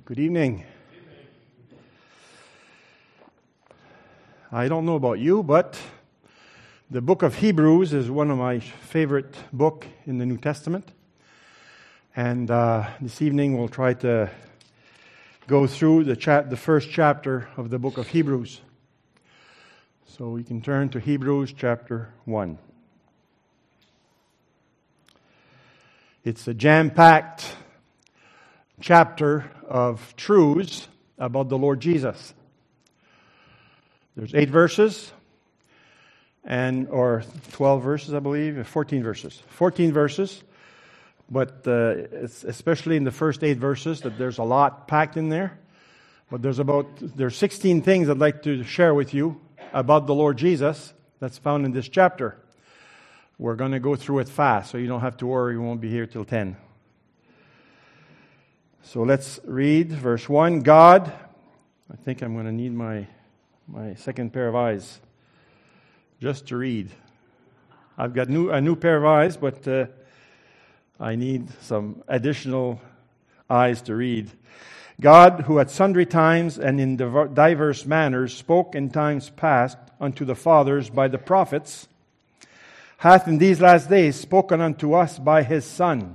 Good evening. I don't know about you, but the book of Hebrews is one of my favorite books in the New Testament. And this evening we'll try to go through the first chapter of the book of Hebrews. So we can turn to Hebrews chapter 1. It's a jam-packed chapter of truths about the Lord Jesus. There's 8 verses, or 12 verses, I believe, 14 verses. 14 verses, but it's especially in the first 8 verses that there's a lot packed in there. But there's 16 things I'd like to share with you about the Lord Jesus that's found in this chapter. We're going to go through it fast, so you don't have to worry, we won't be here till 10. So let's read verse 1. God, I think I'm going to need my second pair of eyes just to read. I've got a new pair of eyes, but I need some additional eyes to read. God, who at sundry times and in diverse manners spoke in times past unto the fathers by the prophets, hath in these last days spoken unto us by His Son.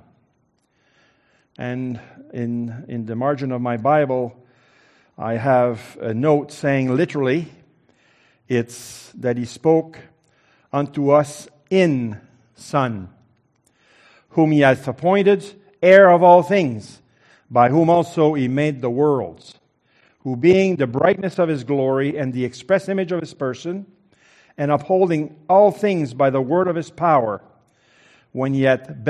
And in the margin of my Bible, I have a note saying literally, it's that He spoke unto us in Son, whom He hath appointed heir of all things, by whom also He made the worlds, who being the brightness of His glory and the express image of His person, and upholding all things by the word of His power, when He had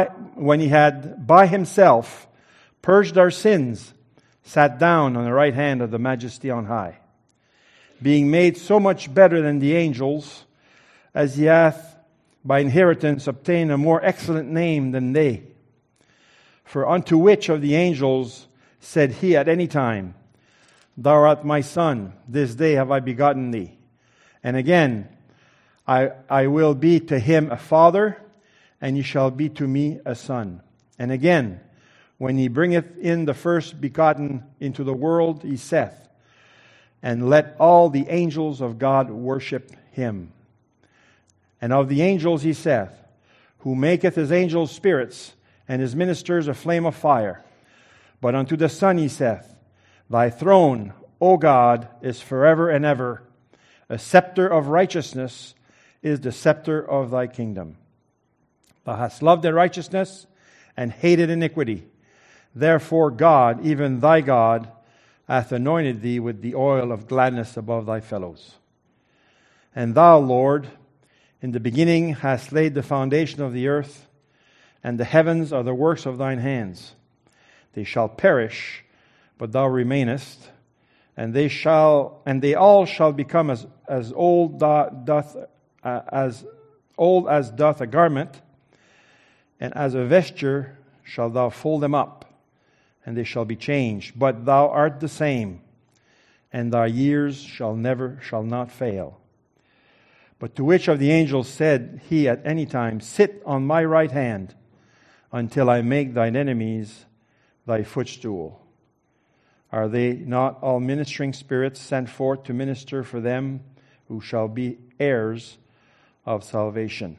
by Himself purged our sins, sat down on the right hand of the Majesty on high, being made so much better than the angels, as He hath by inheritance obtained a more excellent name than they. For unto which of the angels said He at any time, Thou art my Son, this day have I begotten thee. And again, I will be to him a father, and he shall be to me a son. And again, when He bringeth in the first begotten into the world, He saith, And let all the angels of God worship Him. And of the angels He saith, Who maketh His angels spirits, and His ministers a flame of fire. But unto the Son He saith, Thy throne, O God, is forever and ever. A scepter of righteousness is the scepter of Thy kingdom. Thou hast loved the righteousness and hated iniquity. Therefore God, even Thy God, hath anointed Thee with the oil of gladness above Thy fellows. And Thou, Lord, in the beginning hast laid the foundation of the earth, and the heavens are the works of Thine hands. They shall perish, but Thou remainest, and they all shall become as old as doth a garment, and as a vesture shalt Thou fold them up, and they shall be changed. But Thou art the same, and Thy years shall not fail. But to which of the angels said He at any time, Sit on my right hand, until I make Thine enemies Thy footstool? Are they not all ministering spirits sent forth to minister for them who shall be heirs of salvation?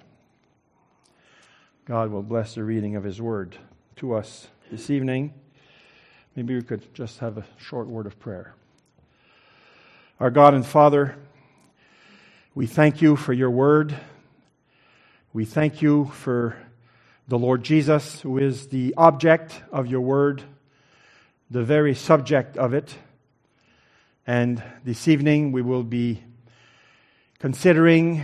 God will bless the reading of His word to us this evening. Maybe we could just have a short word of prayer. Our God and Father, we thank You for Your word. We thank You for the Lord Jesus, who is the object of Your word, the very subject of it. And this evening we will be considering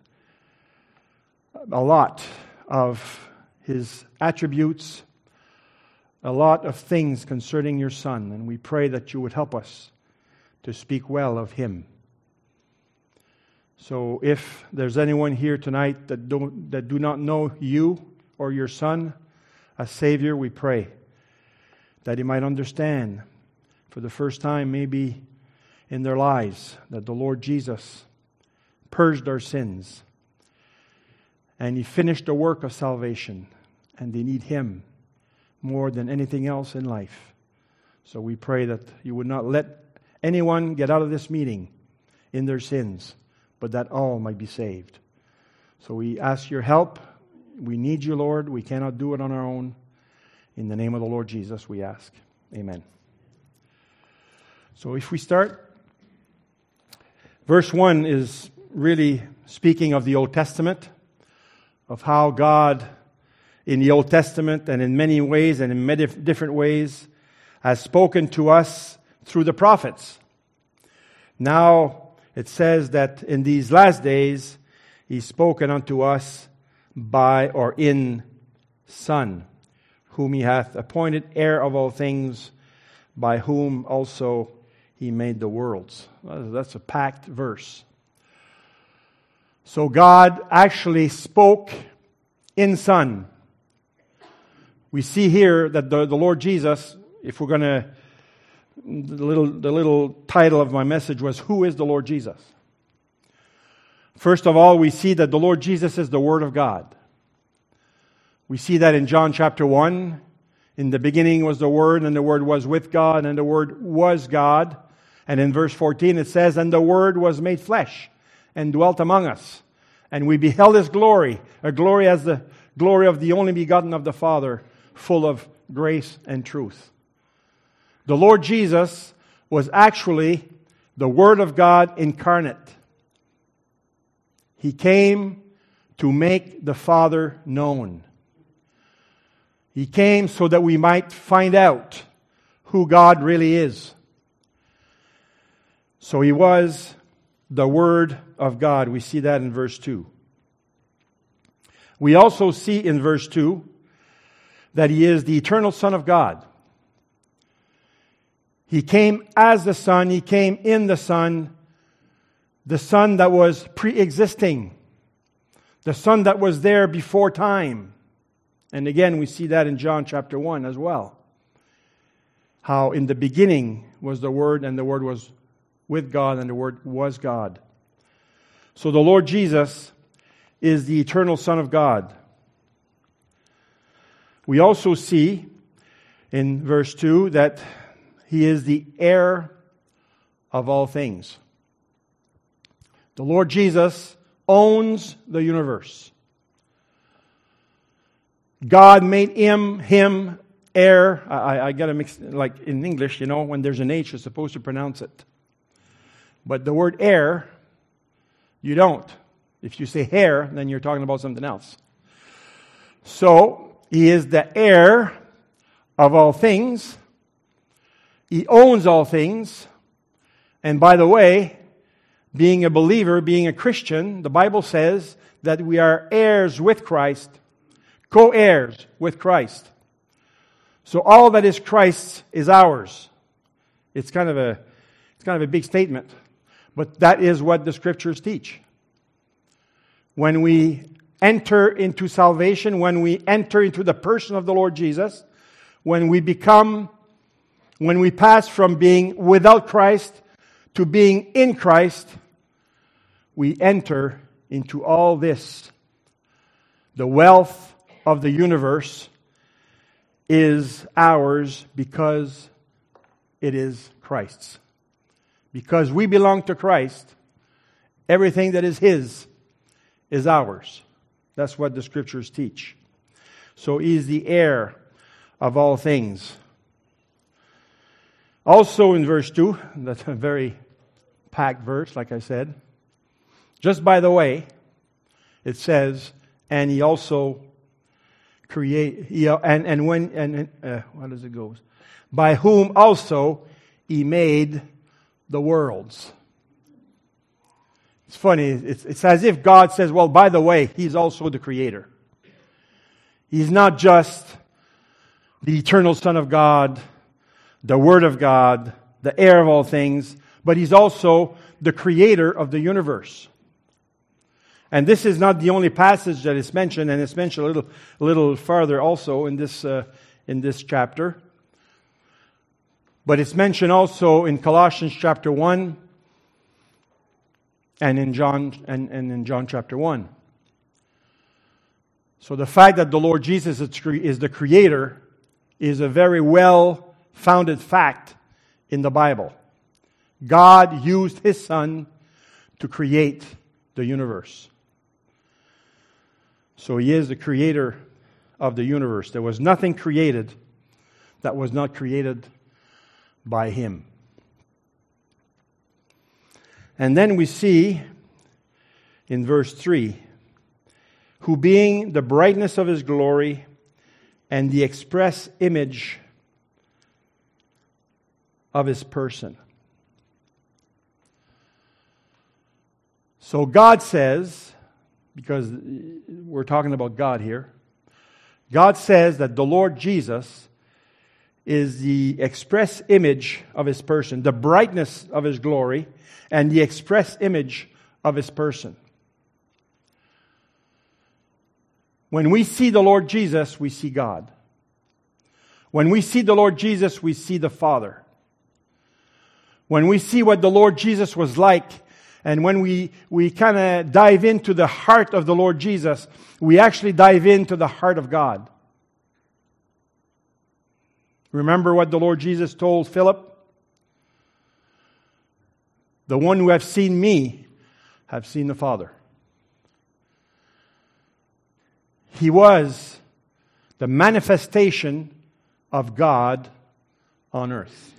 a lot of His attributes, a lot of things concerning Your Son, and we pray that You would help us to speak well of Him. So if there's anyone here tonight that do not know You or Your Son as Savior, we pray that He might understand for the first time maybe in their lives that the Lord Jesus purged our sins and He finished the work of salvation, and they need Him more than anything else in life. So we pray that you would not let anyone get out of this meeting in their sins, but that all might be saved. So we ask your help. We need you, Lord. We cannot do it on our own. In the name of the Lord Jesus, we ask. Amen. So if we start, verse 1 is really speaking of the Old Testament, of how God in the Old Testament and in many ways and in many different ways has spoken to us through the prophets. Now it says that in these last days He's spoken unto us by or in Son, whom He hath appointed heir of all things, by whom also He made the worlds. That's a packed verse. So God actually spoke in Son. We see here that the Lord Jesus, if we're going to, the little title of my message was, Who is the Lord Jesus? First of all, we see that the Lord Jesus is the Word of God. We see that in John chapter 1. In the beginning was the Word, and the Word was with God, and the Word was God. And in verse 14 it says, And the Word was made flesh, and dwelt among us. And we beheld His glory, a glory as the glory of the only begotten of the Father, full of grace and truth. The Lord Jesus was actually the Word of God incarnate. He came to make the Father known. He came so that we might find out who God really is. So He was the Word of God. We see that in verse 2. We also see in verse 2 that He is the eternal Son of God. He came as the Son. He came in the Son that was pre-existing, the Son that was there before time. And again, we see that in John chapter 1 as well. How in the beginning was the Word, and the Word was with God, and the Word was God. So the Lord Jesus is the eternal Son of God. We also see in verse 2 that He is the heir of all things. The Lord Jesus owns the universe. God made him heir. I got to mix, like in English, when there's an H, you're supposed to pronounce it. But the word heir, you don't. If you say heir, then you're talking about something else. So, He is the heir of all things. He owns all things. And by the way, being a believer, being a Christian, the Bible says that we are heirs with Christ, co-heirs with Christ. So all that is Christ's is ours. It's kind of a big statement, but that is what the Scriptures teach. When we enter into salvation, when we enter into the person of the Lord Jesus, when we pass from being without Christ to being in Christ, we enter into all this. The wealth of the universe is ours because it is Christ's. Because we belong to Christ, everything that is His is ours. That's what the Scriptures teach. So He is the heir of all things. Also in verse 2, that's a very packed verse, like I said. Just by the way, it says, and He also what does it go? By whom also He made the worlds. It's funny, it's as if God says, well, by the way, He's also the Creator. He's not just the eternal Son of God, the Word of God, the heir of all things, but He's also the Creator of the universe. And this is not the only passage that is mentioned, and it's mentioned a little farther also in this chapter. But it's mentioned also in Colossians chapter 1 and in John chapter 1. So the fact that the Lord Jesus is the Creator is a very well founded fact in the Bible. God used His Son to create the universe. So He is the creator of the universe. There was nothing created that was not created by Him. And then we see in verse 3, who being the brightness of His glory and the express image of His person. So God says, because we're talking about God here, God says that the Lord Jesus is the express image of His person, the brightness of His glory, and the express image of His person. When we see the Lord Jesus, we see God. When we see the Lord Jesus, we see the Father. When we see what the Lord Jesus was like, and when we kind of dive into the heart of the Lord Jesus, we actually dive into the heart of God. Remember what the Lord Jesus told Philip? The one who have seen me have seen the Father. He was the manifestation of God on earth.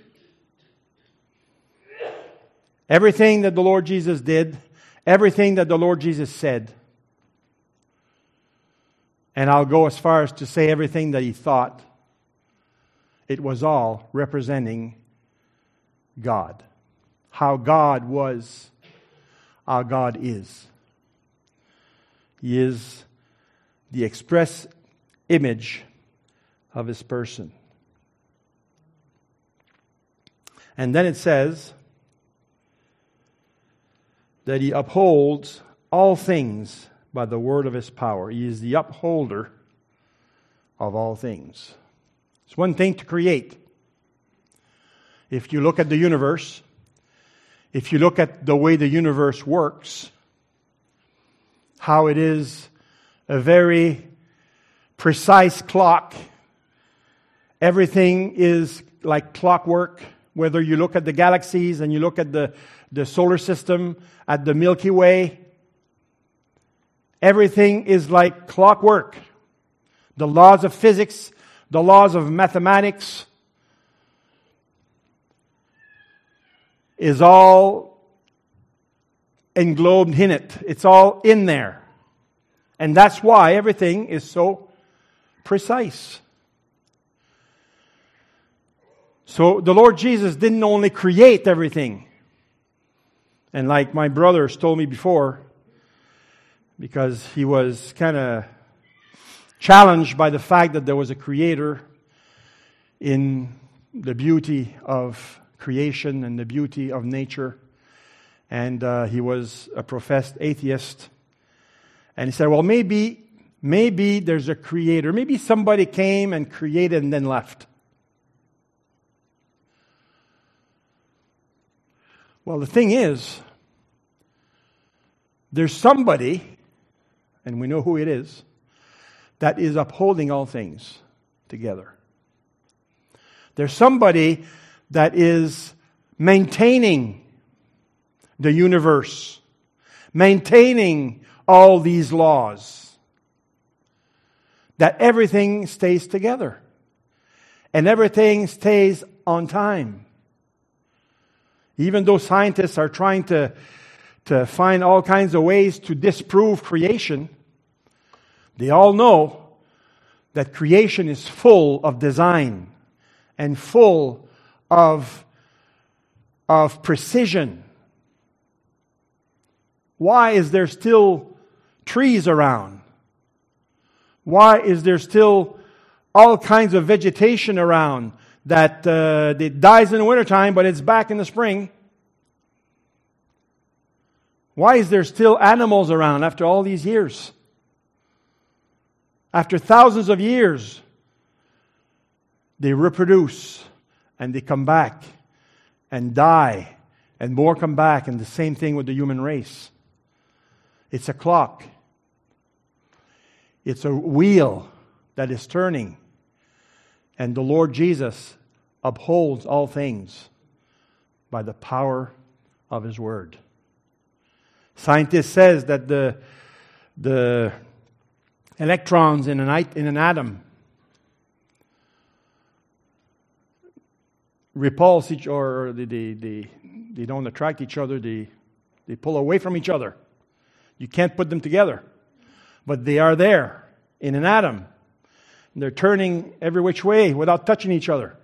Everything that the Lord Jesus did, everything that the Lord Jesus said, and I'll go as far as to say everything that He thought, it was all representing God. How God was, how God is. He is the express image of His person. And then it says that He upholds all things by the word of His power. He is the upholder of all things. It's one thing to create. If you look at the universe, if you look at the way the universe works, how it is a very precise clock. Everything is like clockwork. Whether you look at the galaxies and you look at the solar system, at the Milky Way, everything is like clockwork. The laws of physics, the laws of mathematics is all englobed in it. It's all in there. And that's why everything is so precise. So the Lord Jesus didn't only create everything. And like my brothers told me before, because he was kind of challenged by the fact that there was a creator in the beauty of creation and the beauty of nature. And he was a professed atheist. And he said, well, maybe there's a creator. Maybe somebody came and created and then left. Well, the thing is, there's somebody, and we know who it is, that is upholding all things together. There's somebody that is maintaining the universe, maintaining all these laws, that everything stays together and everything stays on time. Even though scientists are trying to find all kinds of ways to disprove creation, they all know that creation is full of design and full of precision. Why is there still trees around? Why is there still all kinds of vegetation around that it dies in the wintertime, but it's back in the spring? Why is there still animals around after all these years? After thousands of years, they reproduce and they come back and die and more come back, and the same thing with the human race. It's a clock. It's a wheel that is turning. And the Lord Jesus upholds all things by the power of His Word. Scientists says that the electrons in an atom repulse each other, or they don't attract each other, they pull away from each other. You can't put them together. But they are there in an atom. And they're turning every which way without touching each other.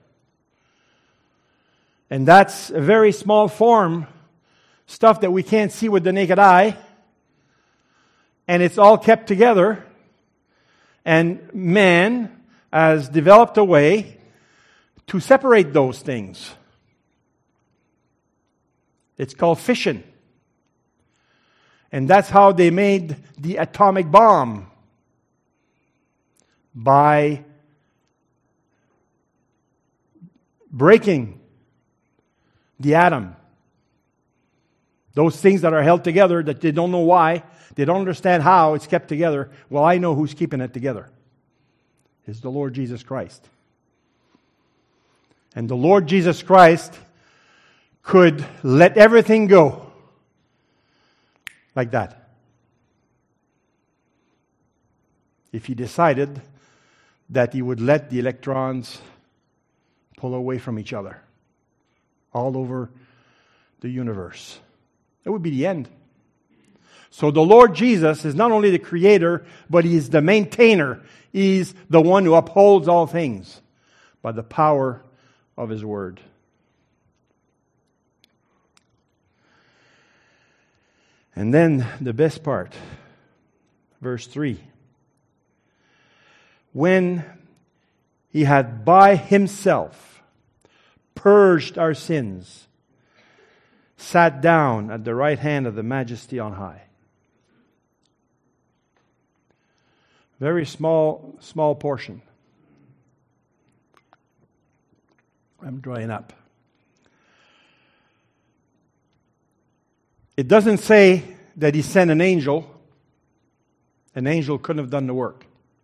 And that's a very small form, stuff that we can't see with the naked eye. And it's all kept together. And man has developed a way to separate those things. It's called fission. And that's how they made the atomic bomb. By breaking the atom. Those things that are held together that they don't know why, they don't understand how it's kept together. Well, I know who's keeping it together. It's the Lord Jesus Christ. And the Lord Jesus Christ could let everything go like that. If He decided that He would let the electrons pull away from each other all over the universe. It would be the end. So the Lord Jesus is not only the Creator, but He is the maintainer. He's the one who upholds all things by the power of His Word. And then the best part, verse 3. When He had by Himself purged our sins, sat down at the right hand of the Majesty on high. Very small portion. I'm drying up. It doesn't say that He sent an angel. An angel couldn't have done the work.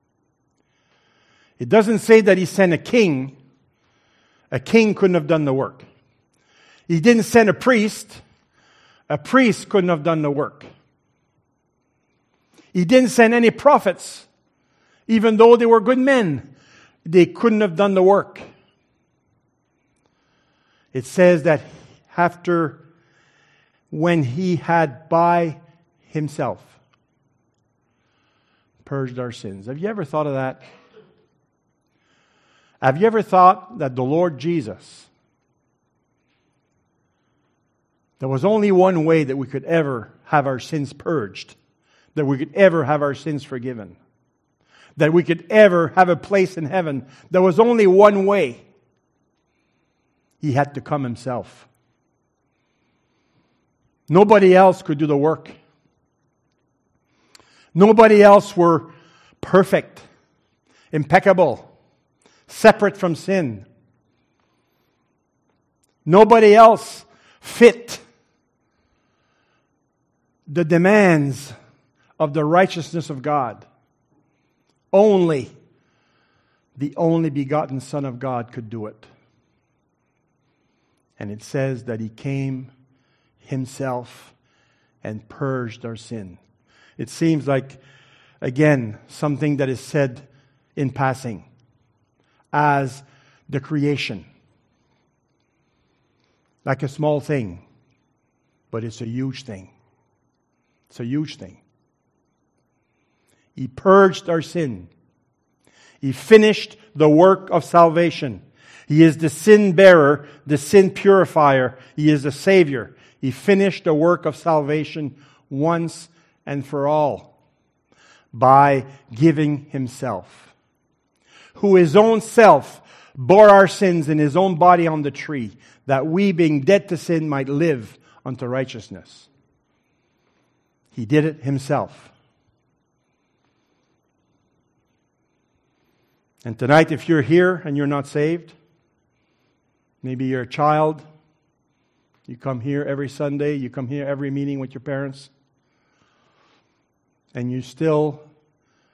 It doesn't say that He sent a king. A king couldn't have done the work. He didn't send a priest. A priest couldn't have done the work. He didn't send any prophets. Even though they were good men, they couldn't have done the work. It says that when He had by Himself purged our sins. Have you ever thought of that? Have you ever thought that the Lord Jesus, there was only one way that we could ever have our sins purged, that we could ever have our sins forgiven, that we could ever have a place in heaven? There was only one way. He had to come Himself. Nobody else could do the work. Nobody else were perfect, impeccable, separate from sin. Nobody else fit the demands of the righteousness of God. Only the only begotten Son of God could do it. And it says that He came Himself and purged our sin. It seems like, again, something that is said in passing as the creation. Like a small thing, but it's a huge thing. It's a huge thing. He purged our sin. He finished the work of salvation. He is the sin bearer, the sin purifier. He is the Savior. He finished the work of salvation once and for all by giving Himself, who His own self bore our sins in His own body on the tree, that we, being dead to sin, might live unto righteousness. He did it Himself. And tonight, if you're here and you're not saved, maybe you're a child, you come here every Sunday, you come here every meeting with your parents, and you still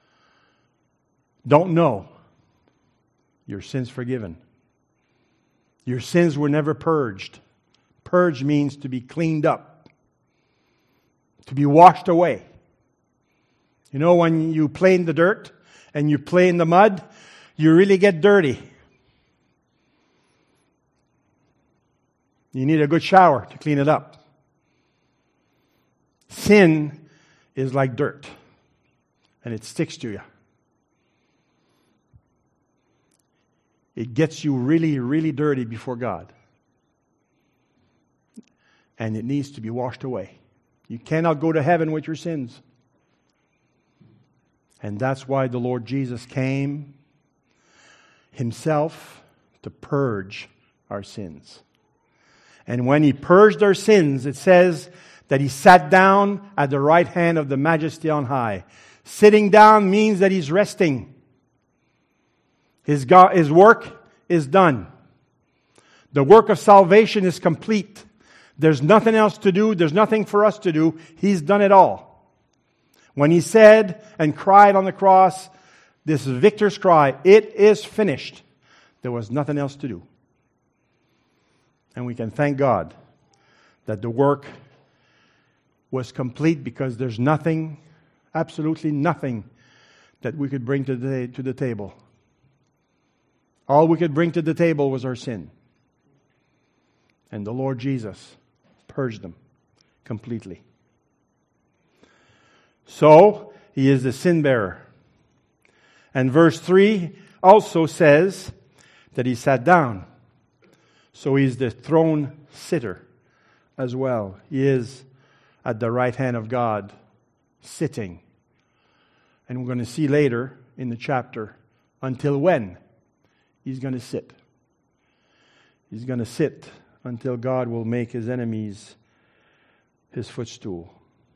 don't know your sins forgiven. Your sins were never purged. Purge means to be cleaned up, to be washed away. You know, when you play in the dirt and you play in the mud, you really get dirty. You need a good shower to clean it up. Sin is like dirt, and it sticks to you. It gets you really, really dirty before God. And it needs to be washed away. You cannot go to heaven with your sins. And that's why the Lord Jesus came Himself to purge our sins. And when He purged our sins, it says that He sat down at the right hand of the Majesty on high. Sitting down means that He's resting. His work is done. The work of salvation is complete. There's nothing else to do. There's nothing for us to do. He's done it all. When He said and cried on the cross, this victor's cry, "It is finished," there was nothing else to do. And we can thank God that the work was complete, because there's nothing, absolutely nothing, that we could bring to the table. All we could bring to the table was our sin. And the Lord Jesus purged them completely. So, He is the sin bearer. And verse 3 also says that He sat down. So He's the throne sitter as well. He is at the right hand of God, sitting. And we're going to see later in the chapter until when He's going to sit. He's going to sit until God will make His enemies His footstool.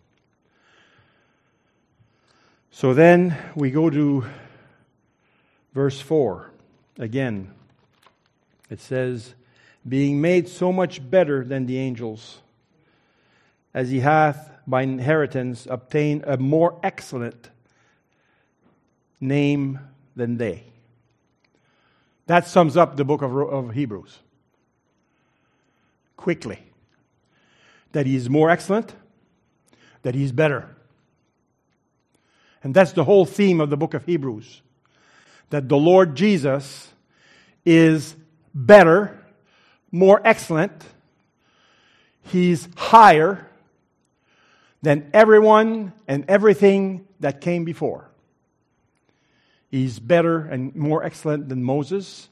So then we go to verse 4. Again, it says, "Being made so much better than the angels, as He hath by inheritance obtained a more excellent name than they." That sums up the book of Hebrews. Quickly. That He's more excellent, that He's better. And that's the whole theme of the book of Hebrews. That the Lord Jesus is better, more excellent. He's higher than everyone and everything that came before. He's better and more excellent than Moses,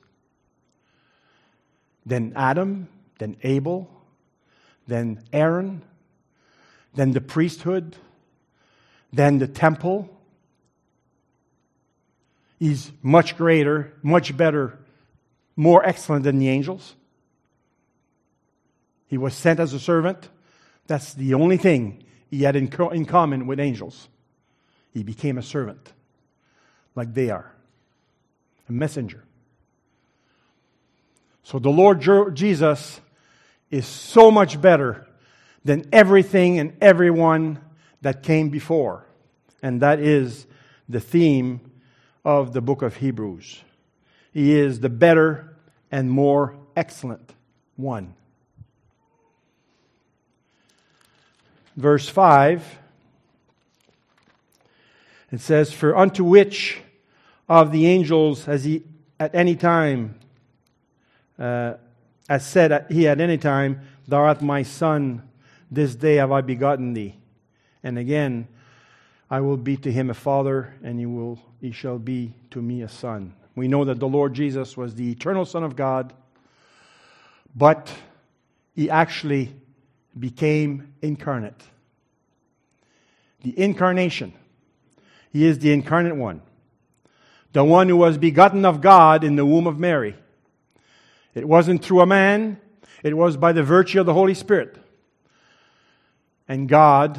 than Adam, than Abel, than Aaron, than the priesthood, than the temple. He's much greater, much better, more excellent than the angels. He was sent as a servant. That's the only thing He had in common with angels. He became a servant, like they are. A messenger. So the Lord Jesus is so much better than everything and everyone that came before. And that is the theme of the book of Hebrews. He is the better and more excellent one. Verse 5, it says, "For unto which of the angels has He at any time, as said He at any time, Thou art my Son, this day have I begotten thee. And again, I will be to him a father, and he shall be to me a son." We know that the Lord Jesus was the eternal Son of God, but He actually became incarnate. The incarnation. He is the incarnate one. The one who was begotten of God in the womb of Mary. It wasn't through a man. It was by the virtue of the Holy Spirit. And God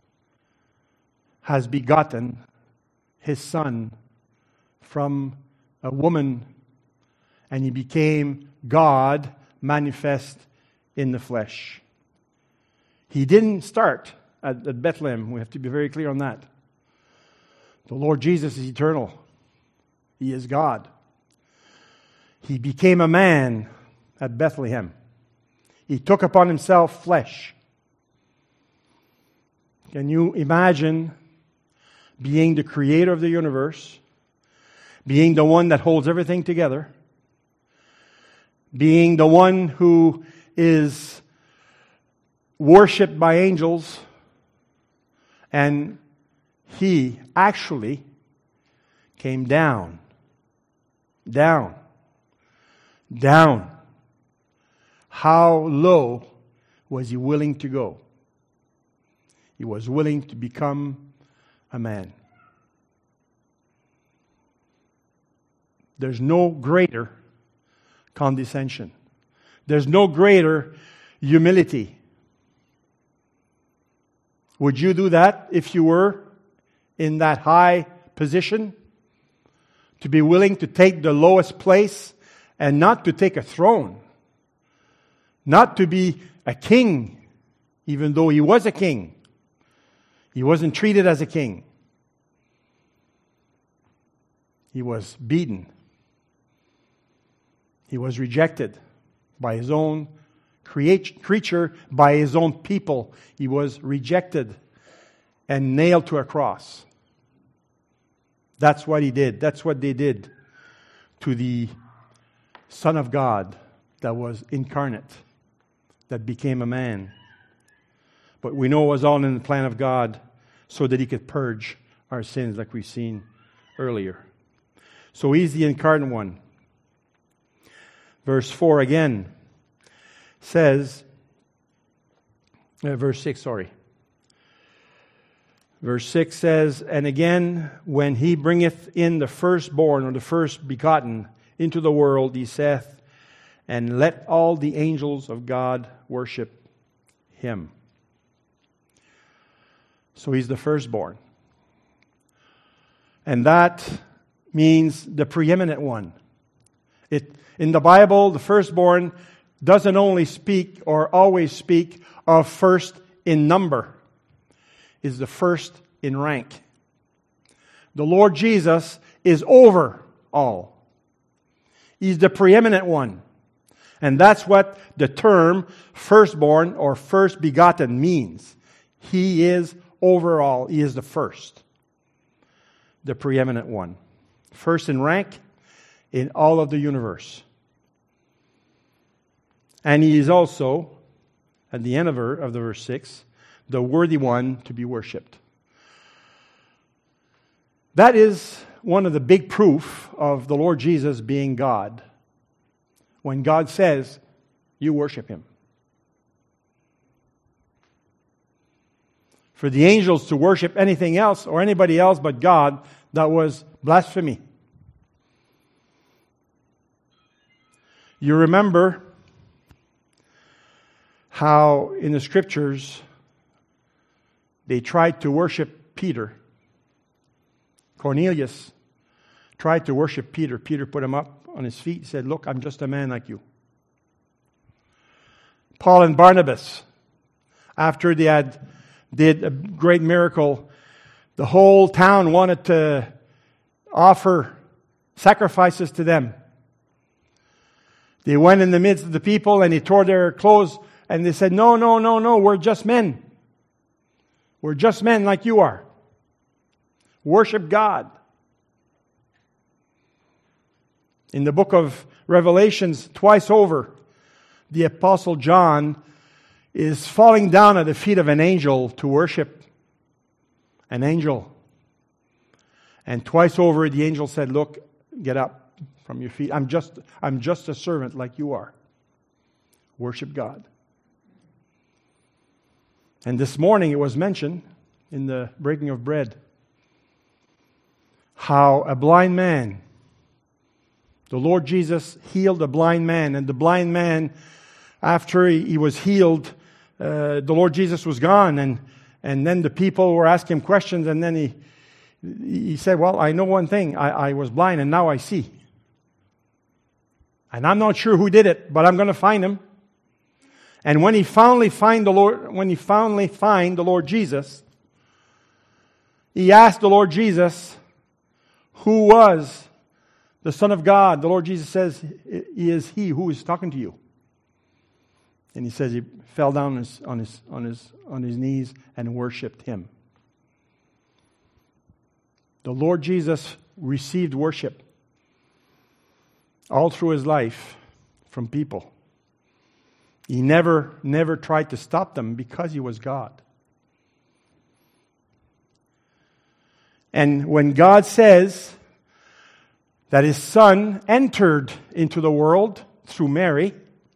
has begotten His Son from a woman, and He became God manifest in the flesh. He didn't start at Bethlehem. We have to be very clear on that. The Lord Jesus is eternal. He is God. He became a man at Bethlehem. He took upon himself flesh. Can you imagine being the creator of the universe, being the one that holds everything together, being the one who is worshipped by angels, and he actually came down. How low was he willing to go? He was willing to become a man. There's no greater condescension. There's no greater humility. Would you do that if you were in that high position? To be willing to take the lowest place and not to take a throne. Not to be a king, even though he was a king. He wasn't treated as a king. He was beaten. He was rejected by his own creature, by his own people. He was rejected and nailed to a cross. That's what he did. That's what they did to the Son of God that was incarnate, that became a man. But we know it was all in the plan of God so that he could purge our sins like we've seen earlier. So he's the incarnate one. Verse 4 again says, verse 6, sorry. Verse 6 says, and again, when he bringeth in the firstborn or the first begotten into the world, he saith, and let all the angels of God worship him. So he's the firstborn. And that means the preeminent one. In the Bible, the firstborn doesn't only speak or always speak of first in number. Is the first in rank. The Lord Jesus is over all. He's the preeminent one. And that's what the term firstborn or first begotten means. He is over all. He is the first. The preeminent one. First in rank in all of the universe. And he is also, at the end of the verse 6, the worthy one to be worshipped. That is one of the big proof of the Lord Jesus being God. When God says, you worship him. For the angels to worship anything else or anybody else but God, that was blasphemy. You remember how in the scriptures they tried to worship Peter. Cornelius tried to worship Peter. Peter put him up on his feet and said, look, I'm just a man like you. Paul and Barnabas, after they did a great miracle, the whole town wanted to offer sacrifices to them. They went in the midst of the people and they tore their clothes and they said, no, we're just men. We're just men like you are. Worship God. In the book of Revelations, twice over, the Apostle John is falling down at the feet of an angel to worship an angel. And twice over, the angel said, look, get up from your feet. I'm just a servant like you are. Worship God. And this morning it was mentioned in the breaking of bread how a blind man, the Lord Jesus healed a blind man, and the blind man, after he was healed, the Lord Jesus was gone, and then the people were asking him questions, and then he said, well, I know one thing, I was blind and now I see. And I'm not sure who did it, but I'm going to find him. And when he finally find the Lord Jesus, he asked the Lord Jesus, who was the Son of God? The Lord Jesus says, he is he who is talking to you. And he says he fell down on his knees and worshipped him. The Lord Jesus received worship all through his life from people. He never tried to stop them because he was God. And when God says that his Son entered into the world through Mary,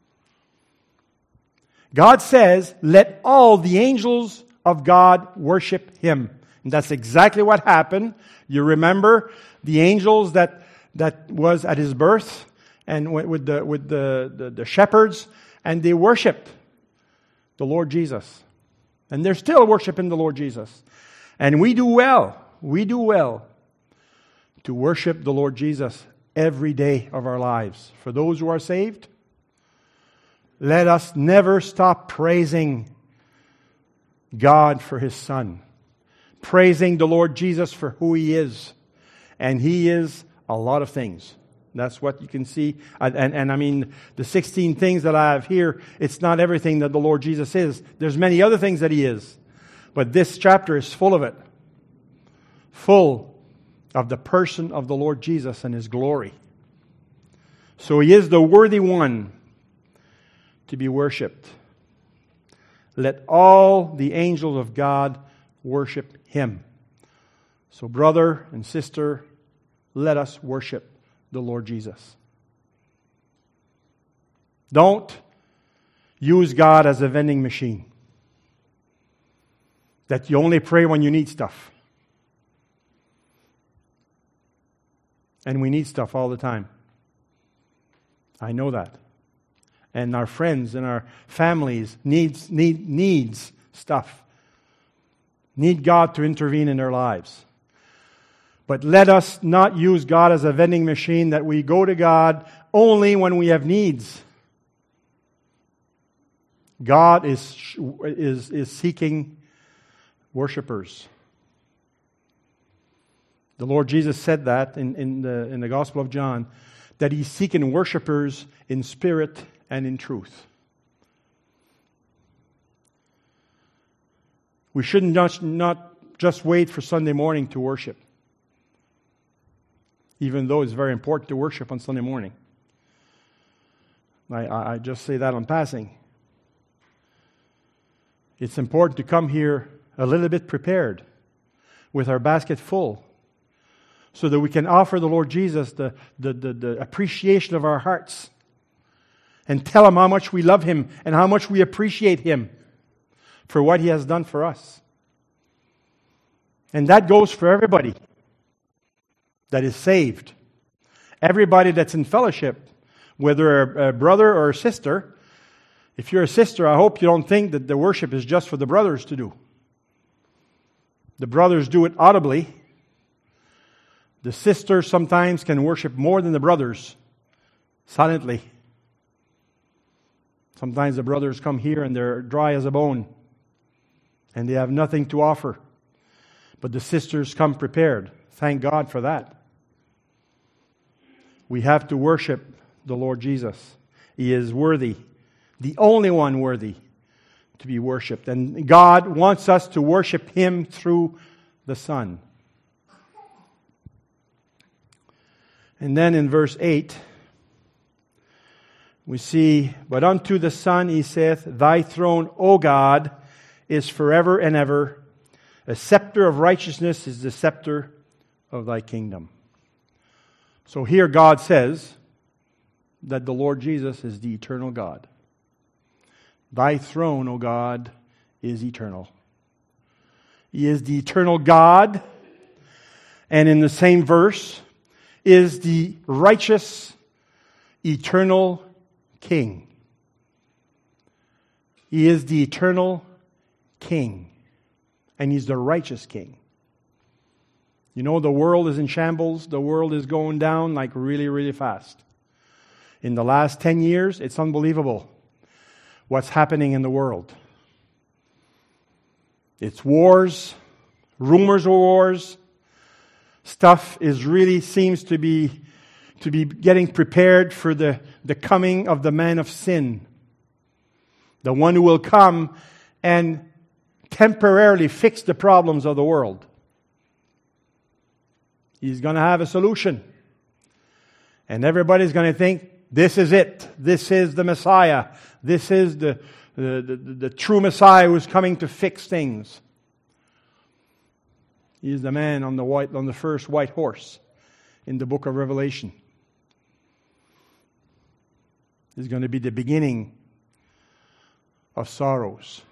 God says, let all the angels of God worship him. And that's exactly what happened. You remember the angels that was at his birth and with the shepherds, and they worshipped the Lord Jesus. And they're still worshiping the Lord Jesus. And we do well to worship the Lord Jesus every day of our lives. For those who are saved, let us never stop praising God for his Son. Praising the Lord Jesus for who he is. And he is a lot of things. That's what you can see. And I mean, the 16 things that I have here, it's not everything that the Lord Jesus is. There's many other things that he is. But this chapter is full of it. Full of the person of the Lord Jesus and his glory. So he is the worthy one to be worshipped. Let all the angels of God worship him. So brother and sister, let us worship the Lord Jesus. Don't use God as a vending machine. That you only pray when you need stuff. And we need stuff all the time. I know that. And our friends and our families needs stuff. Need God to intervene in their lives. But let us not use God as a vending machine that we go to God only when we have needs. God is seeking worshipers. The Lord Jesus said that in the Gospel of John, that he's seeking worshipers in spirit and in truth. We shouldn't not just wait for Sunday morning to worship. Even though it's very important to worship on Sunday morning. I just say that on passing. It's important to come here a little bit prepared, with our basket full, so that we can offer the Lord Jesus the appreciation of our hearts, and tell him how much we love him and how much we appreciate him for what he has done for us. And that goes for everybody that is saved. Everybody that's in fellowship, whether a brother or a sister. If you're a sister, I hope you don't think that the worship is just for the brothers to do. The brothers do it audibly. The sisters sometimes can worship more than the brothers, silently. Sometimes the brothers come here and they're dry as a bone, and they have nothing to offer. But the sisters come prepared. Thank God for that. We have to worship the Lord Jesus. He is worthy, the only one worthy to be worshipped. And God wants us to worship him through the Son. And then in verse 8, we see, but unto the Son he saith, thy throne, O God, is forever and ever. A scepter of righteousness is the scepter of thy kingdom. So here God says that the Lord Jesus is the eternal God. Thy throne, O God, is eternal. He is the eternal God. And in the same verse, is the righteous, eternal King. He is the eternal King. And he's the righteous King. You know, the world is in shambles. The world is going down like really, really fast. In the last 10 years, it's unbelievable what's happening in the world. It's wars, rumors of wars. Stuff really seems to be getting prepared for the coming of the man of sin. The one who will come and temporarily fix the problems of the world. He's going to have a solution. And everybody's going to think, this is it. This is the Messiah. This is the true Messiah who's coming to fix things. He is the man on the first white horse in the book of Revelation. It's going to be the beginning of sorrows.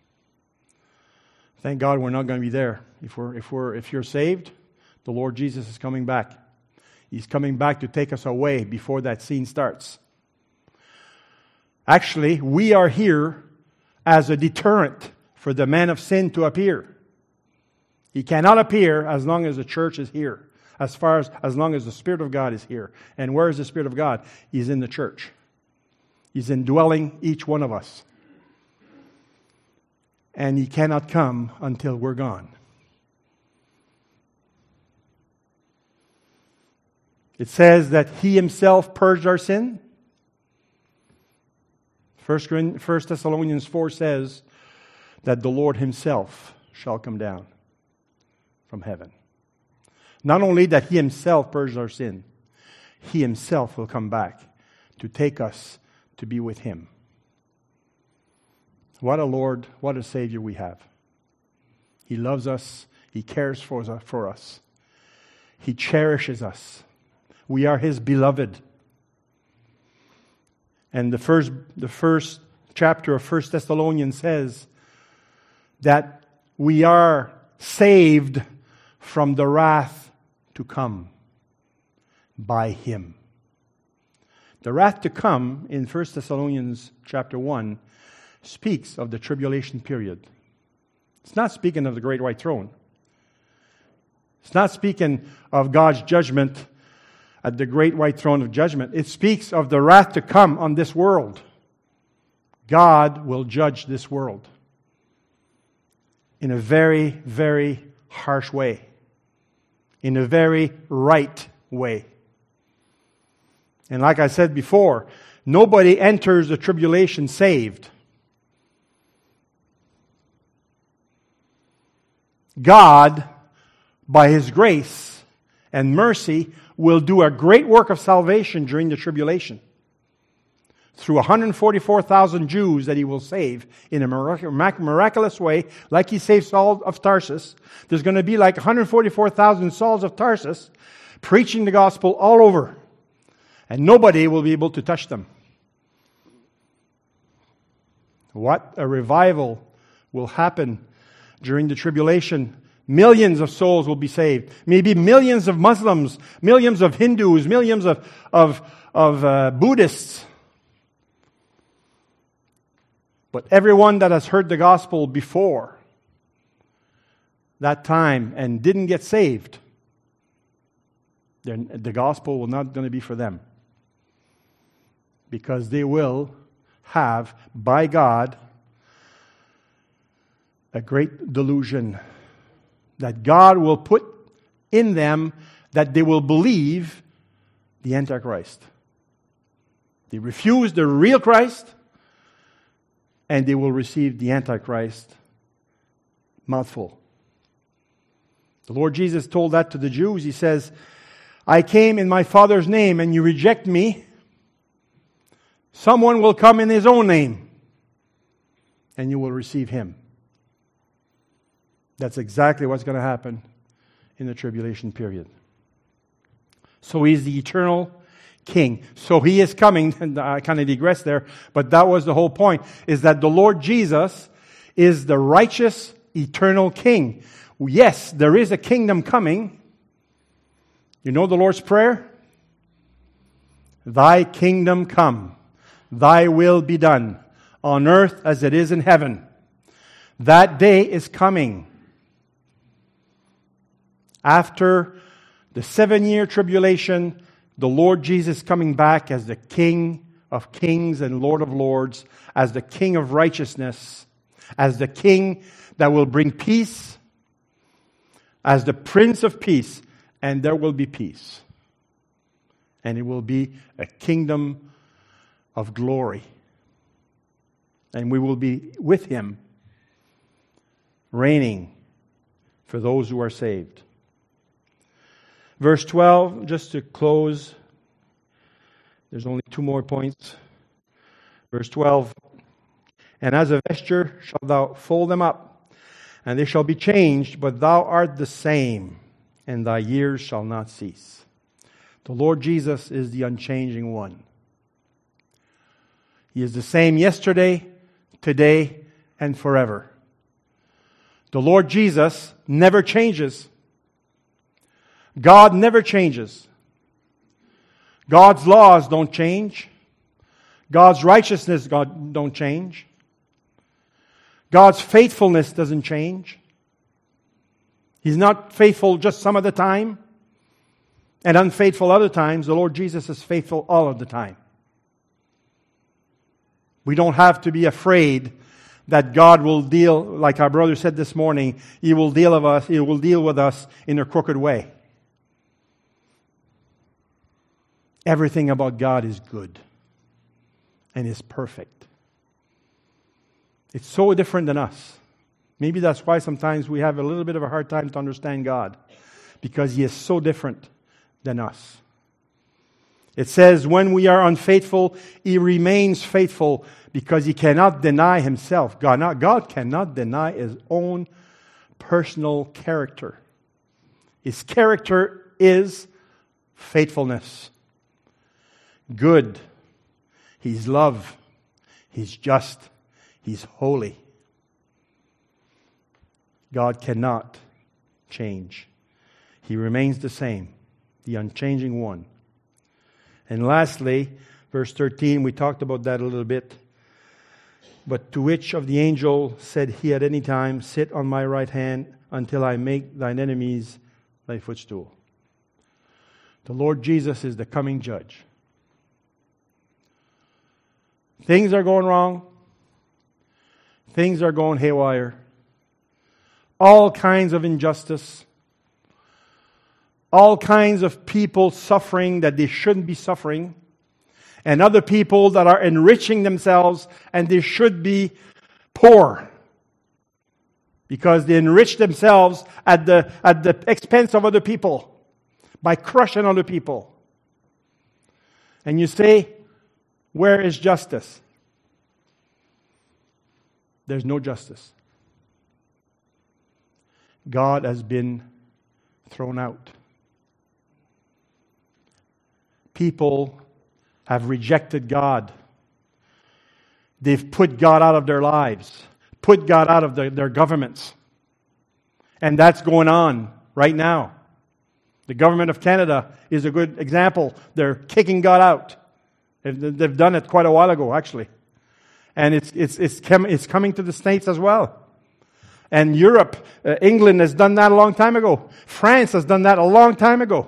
Thank God we're not going to be there. If you're saved, the Lord Jesus is coming back. He's coming back to take us away before that scene starts. Actually, we are here as a deterrent for the man of sin to appear. He cannot appear as long as the church is here, as long as the Spirit of God is here. And where is the Spirit of God? He's in the church. He's indwelling each one of us. And He cannot come until we're gone. It says that He Himself purged our sin. 1 Thessalonians 4 says that the Lord Himself shall come down from heaven. Not only that He Himself purged our sin, He Himself will come back to take us to be with Him. What a Lord, what a Savior we have. He loves us. He cares for us. He cherishes us. We are His beloved. And the first chapter of 1 Thessalonians says that we are saved from the wrath to come by Him. The wrath to come in 1 Thessalonians chapter 1 speaks of the tribulation period. It's not speaking of the great white throne. It's not speaking of God's judgment at the great white throne of judgment. It speaks of the wrath to come on this world. God will judge this world in a very, very harsh way. In a very right way. And like I said before, nobody enters the tribulation saved. God, by His grace and mercy, will do a great work of salvation during the tribulation. Through 144,000 Jews that He will save in a miraculous way, like He saved Saul of Tarsus. There's going to be like 144,000 Sauls of Tarsus preaching the gospel all over. And nobody will be able to touch them. What a revival will happen during the tribulation. Millions of souls will be saved. Maybe millions of Muslims, millions of Hindus, millions of Buddhists. But everyone that has heard the gospel before that time and didn't get saved, the gospel will not going to be for them. Because they will have, by God, a great delusion that God will put in them that they will believe the Antichrist. They refuse the real Christ, and they will receive the Antichrist mouthful. The Lord Jesus told that to the Jews. He says, I came in my Father's name, and you reject me. Someone will come in His own name, and you will receive Him. That's exactly what's going to happen in the tribulation period. So He's the eternal King. So He is coming, and I kind of digress there, but that was the whole point, is that the Lord Jesus is the righteous, eternal King. Yes, there is a kingdom coming. You know the Lord's Prayer? Thy kingdom come. Thy will be done, on earth as it is in heaven. That day is coming. After the 7-year tribulation, the Lord Jesus coming back as the King of kings and Lord of lords, as the King of righteousness, as the King that will bring peace, as the Prince of Peace, and there will be peace. And it will be a kingdom of glory. And we will be with Him, reigning for those who are saved. Verse 12, just to close, there's only 2 more points. Verse 12, and as a vesture shalt thou fold them up, and they shall be changed, but thou art the same, and thy years shall not cease. The Lord Jesus is the unchanging one. He is the same yesterday, today, and forever. The Lord Jesus never changes. God never changes. God's laws don't change. God's righteousness don't change. God's faithfulness doesn't change. He's not faithful just some of the time and unfaithful other times. The Lord Jesus is faithful all of the time. We don't have to be afraid that God will deal, like our brother said this morning, He will deal with us in a crooked way. Everything about God is good and is perfect. It's so different than us. Maybe that's why sometimes we have a little bit of a hard time to understand God, because He is so different than us. It says, when we are unfaithful, He remains faithful because He cannot deny Himself. God cannot deny His own personal character. His character is faithfulness. Good. He's love. He's just. He's holy. God cannot change. He remains the same, the unchanging one. And lastly, verse 13, we talked about that a little bit. But to which of the angel said He at any time, sit on my right hand until I make thine enemies thy footstool? The Lord Jesus is the coming judge. Things are going wrong. Things are going haywire. All kinds of injustice. All kinds of people suffering that they shouldn't be suffering. And other people that are enriching themselves and they should be poor. Because they enrich themselves at the expense of other people. By crushing other people. And you say, where is justice? There's no justice. God has been thrown out. People have rejected God. They've put God out of their lives, put God out of their governments. And that's going on right now. The government of Canada is a good example. They're kicking God out. They've done it quite a while ago, actually. And it's coming to the States as well. And Europe, England has done that a long time ago. France has done that a long time ago.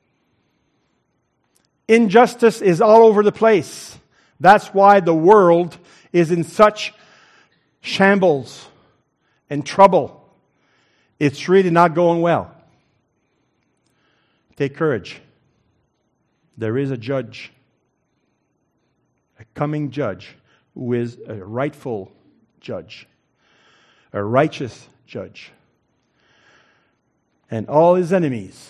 Injustice is all over the place. That's why the world is in such shambles and trouble. It's really not going well. Take courage. There is a judge, a coming judge, who is a rightful judge, a righteous judge. And all His enemies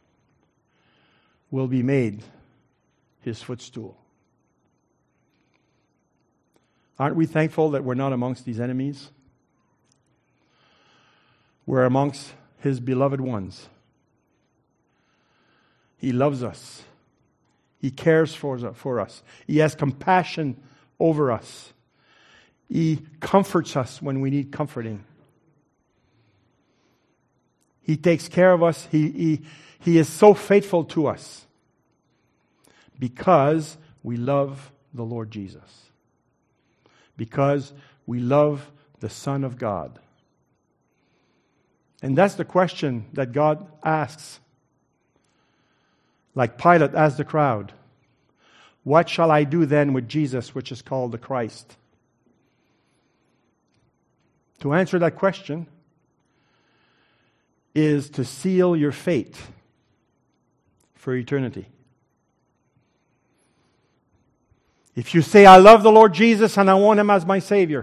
will be made His footstool. Aren't we thankful that we're not amongst these enemies? We're amongst His beloved ones. He loves us. He cares for us. He has compassion over us. He comforts us when we need comforting. He takes care of us. He is so faithful to us because we love the Lord Jesus. Because we love the Son of God. And that's the question that God asks. Like Pilate asked the crowd, what shall I do then with Jesus, which is called the Christ? To answer that question is to seal your fate for eternity. If you say, I love the Lord Jesus and I want Him as my Savior,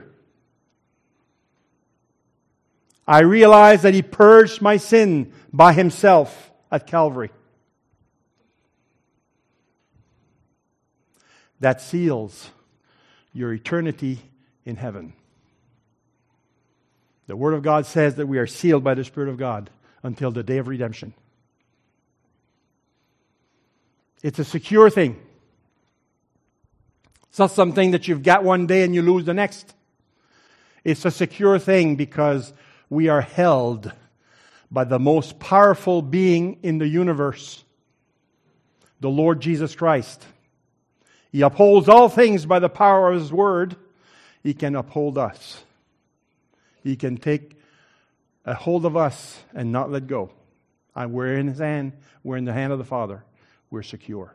I realize that He purged my sin by Himself at Calvary. That seals your eternity in heaven. The Word of God says that we are sealed by the Spirit of God until the day of redemption. It's a secure thing. It's not something that you've got one day and you lose the next. It's a secure thing because we are held by the most powerful being in the universe, the Lord Jesus Christ. He upholds all things by the power of His Word. He can uphold us. He can take a hold of us and not let go. We're in His hand. We're in the hand of the Father. We're secure.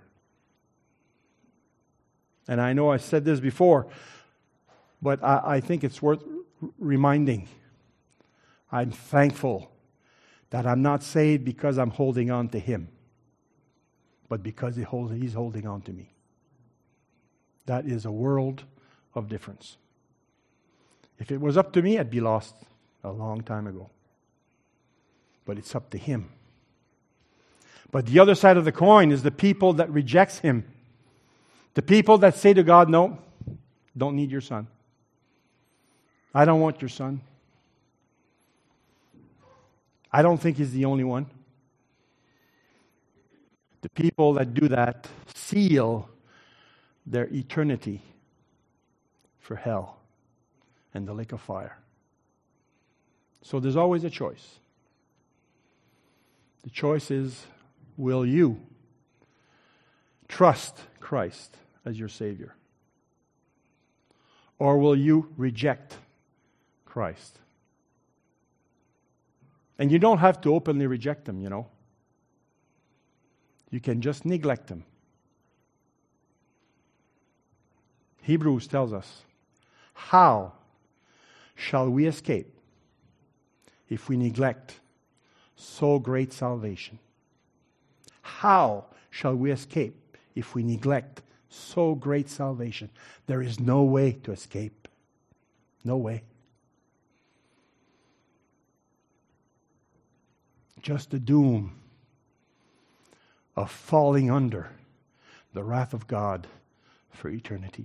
And I know I said this before, but I think it's worth reminding. I'm thankful that I'm not saved because I'm holding on to Him, but because He's holding on to me. That is a world of difference. If it was up to me, I'd be lost a long time ago. But it's up to Him. But the other side of the coin is the people that rejects Him. The people that say to God, no, don't need your Son. I don't want your Son. I don't think He's the only one. The people that do that seal their eternity for hell and the lake of fire. So there's always a choice. The choice is, will you trust Christ as your Savior? Or will you reject Christ? And you don't have to openly reject Him, you know. You can just neglect Him. Hebrews tells us, how shall we escape if we neglect so great salvation? How shall we escape if we neglect so great salvation? There is no way to escape. No way. Just the doom of falling under the wrath of God for eternity.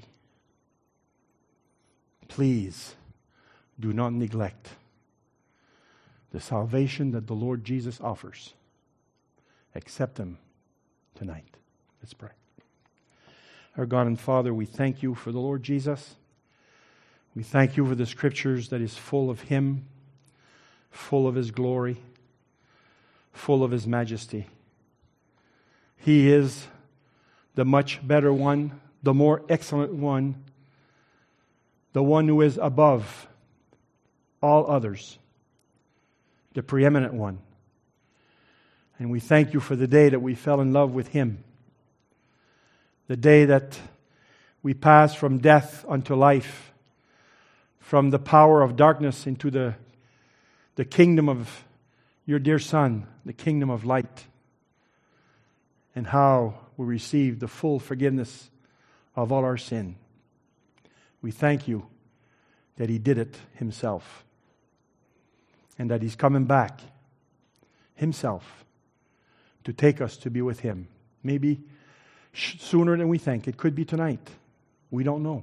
Please do not neglect the salvation that the Lord Jesus offers. Accept Him tonight. Let's pray. Our God and Father, we thank You for the Lord Jesus. We thank You for the Scriptures that is full of Him, full of His glory, full of His majesty. He is the much better one, the more excellent one, the one who is above all others, the preeminent one. And we thank You for the day that we fell in love with Him, the day that we passed from death unto life, from the power of darkness into the kingdom of Your dear Son, the kingdom of light, and how we received the full forgiveness of all our sin. We thank You that He did it Himself, and that He's coming back Himself to take us to be with Him. Maybe sooner than we think. It could be tonight. We don't know.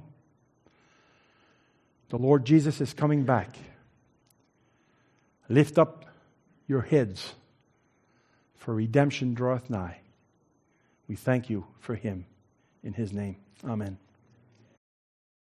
The Lord Jesus is coming back. Lift up your heads, for redemption draweth nigh. We thank You for Him. In His name, amen.